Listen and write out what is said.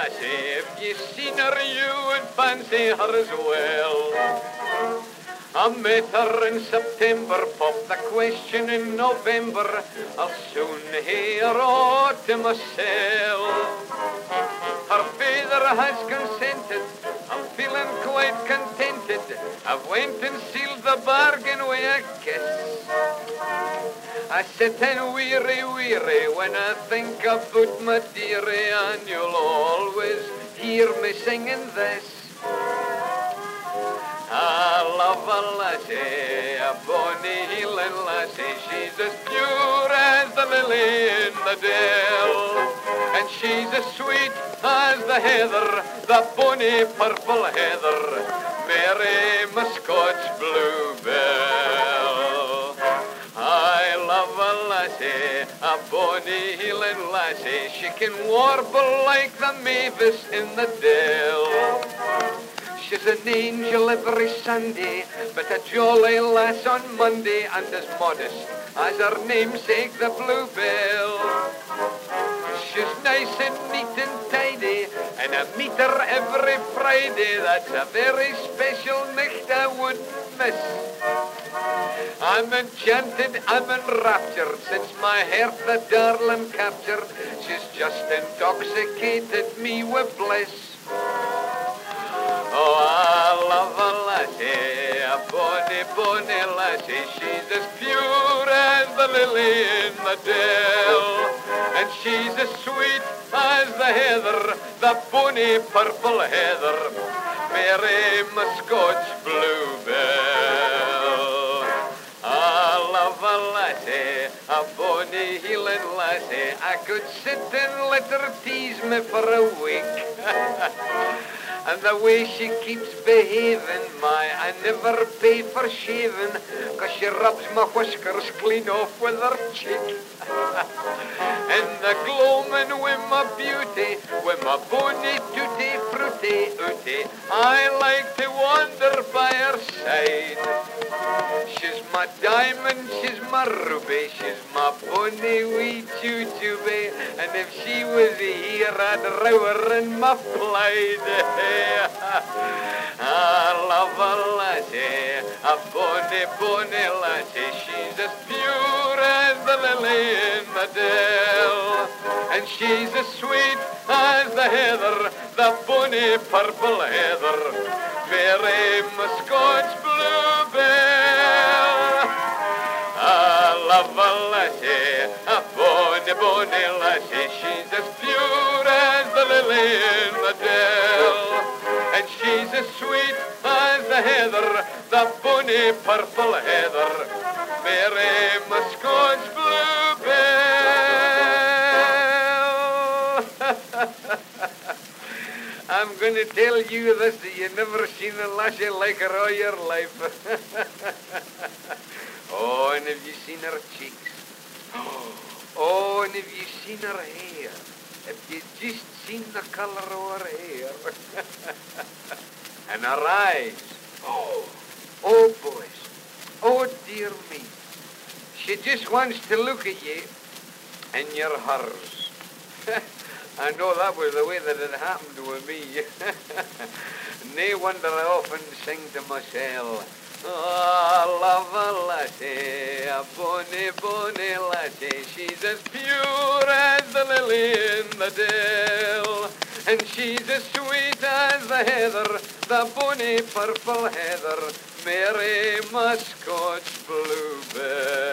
lassie, if you seen her, you would fancy her as well. I met her in September, popped the question in November. I'll soon hear autumn myself. Her father has consented, I'm feeling quite contented. I've went and sealed the bargain with a kiss. I sit and weary when I think about my dearie, and you'll always hear me singing this. I love a lassie, a bonny heeling lassie. She's as pure as the lily in the dell, and she's as sweet as the heather, the bonny purple heather, Mary, my Scotch bluebell. I love a lassie, a bonny heeling lassie. She can warble like the mavis in the dell. She's an angel every Sunday, but a jolly lass on Monday, and as modest as her namesake, the bluebell. She's nice and neat and tidy, and I meet her every Friday. That's a very special night I wouldn't miss. I'm enchanted, I'm enraptured, since my heart the darling captured. She's just intoxicated me with bliss. Oh, I love a lassie, a bonny, bonny lassie. She's as pure as the lily in the dell, and she's as sweet as the heather, the bonny purple heather, Mary, my Scotch bluebell. I love a lassie, a bonny heeling lassie. I could sit and let her tease me for a week. And the way she keeps behaving, I never pay for shaving, 'cause she rubs my whiskers clean off with her cheek. And the gloaming with my beauty, with my bonny tutti frutti ooty, I like to wander by her side. She's my diamond, she's my ruby, she's my bonny wee choo-choo-bee, and if she was here, I'd row her in my Clyde. I love a lassie, a bonny, bonny lassie. She's as pure as the lily in the dell, and she's as sweet as the heather, the bonny purple heather, Mary, my Scotch bluebell. I love a lassie, a bonny, bonny lassie. She's as pure as the lily in the dell, and she's as sweet as the heather, the bonny purple heather, Mary, my Scotch bluebell. I'm going to tell you this, that you never seen a lassie like her all your life. Oh, and have you seen her cheeks? Oh, and have you seen her hair? Have you just seen the colour of her hair? And her eyes. Oh, boys. Oh, dear me. She just wants to look at you, and you're hers. I know that was the way that it happened with me. No wonder I often sing to myself. Oh, I love a lassie, a bonny, bonny lassie. She's as pure as the lily in the dell, and she's as sweet as the heather, the bonny purple heather, Mary, my Scotch bluebell.